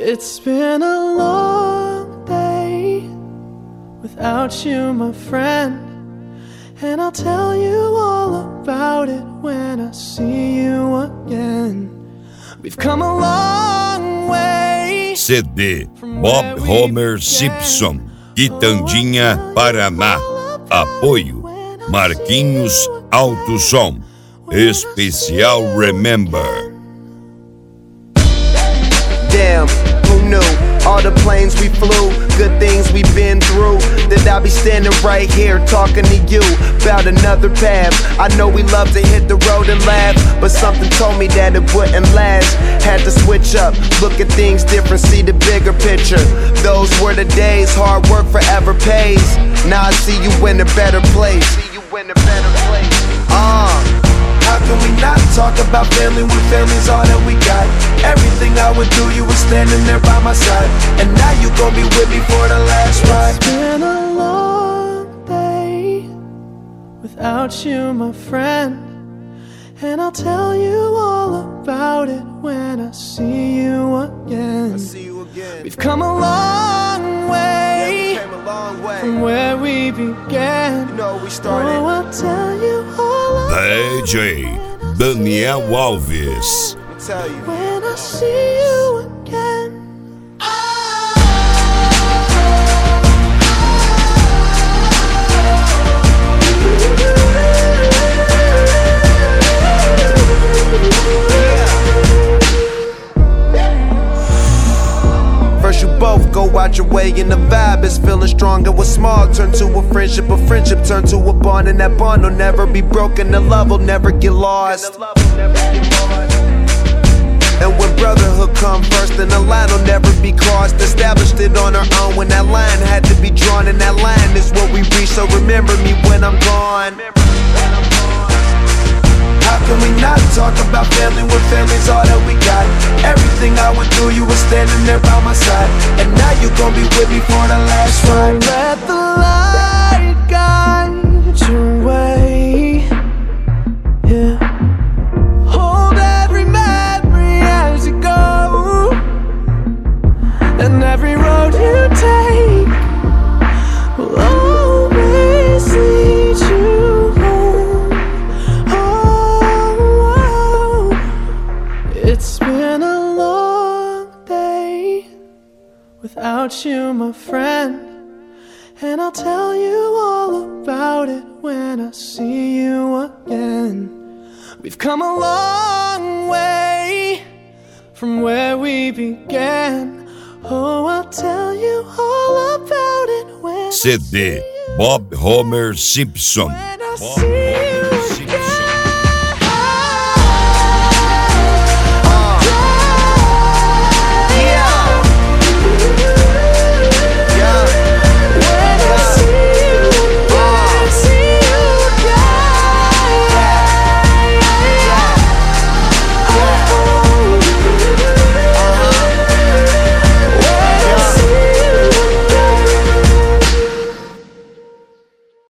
It's been a long day without you, my friend, and I'll tell you all about it when I see you again. We've come a long way. CD Bob Homer Simpson, Quitandinha, Paraná. Apoio Marquinhos Alto Som. Especial Remember. Damn, who knew? All the planes we flew, good things we've been through, that I'll be standing right here talking to you about another path. I know we love to hit the road and laugh, but something told me that it wouldn't last. Had to switch up, look at things different, see the bigger picture. Those were the days, hard work forever pays. Now I see you in a better place. How can we not talk about family when family's all that we got? Everything I would do, you were standing there by my side, and now you gon' be with me for the last ride. It's been a long day without you, my friend, and I'll tell you all about it when I see you again. We've come a long way, from where we began. You know, we started. Oh, I'll tell you all about DJ Daniel Alves. Tell you. when I see you again. First you both go out your way and the vibe is feeling strong. And what's small turn to a friendship turn to a bond, and that bond will never be broken, the love will never get lost. And when brotherhood come first, then the line will never be crossed. Established it on our own when that line had to be drawn, and that line is what we reach, so remember me when I'm gone. How can we not talk about family when family's all that we got? Everything I went through, you were standing there by my side, and now you gon' be with me for the last ride. Let the light guide your way. Yeah. Hold every memory as you go, and every road you take will always lead you home. Oh, it's been a long day without you, my friend, and I'll tell you all about it when I see you again. We've come a long way from where we began. Oh, I'll tell you all about it when CD Bob Homer Simpson. I see